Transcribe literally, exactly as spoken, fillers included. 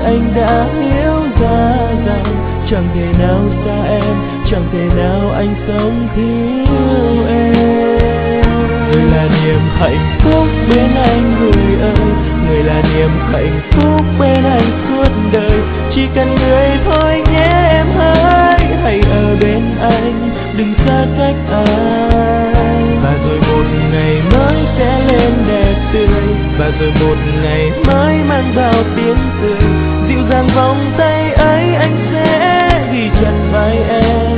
anh đã hiểu ra rằng chẳng thể nào xa em, chẳng thể nào anh sống thiếu em. Người là niềm hạnh phúc bên anh người ơi, người là niềm hạnh phúc bên anh suốt đời. Chỉ cần người thôi nhé em hỡi, hãy ở bên anh, đừng xa cách anh. Và rồi một ngày mới sẽ lên đẹp tươi, và rồi một ngày mới mang bao tiếng cười. Dịu dàng vòng tay ấy anh sẽ ghi chặt vai em.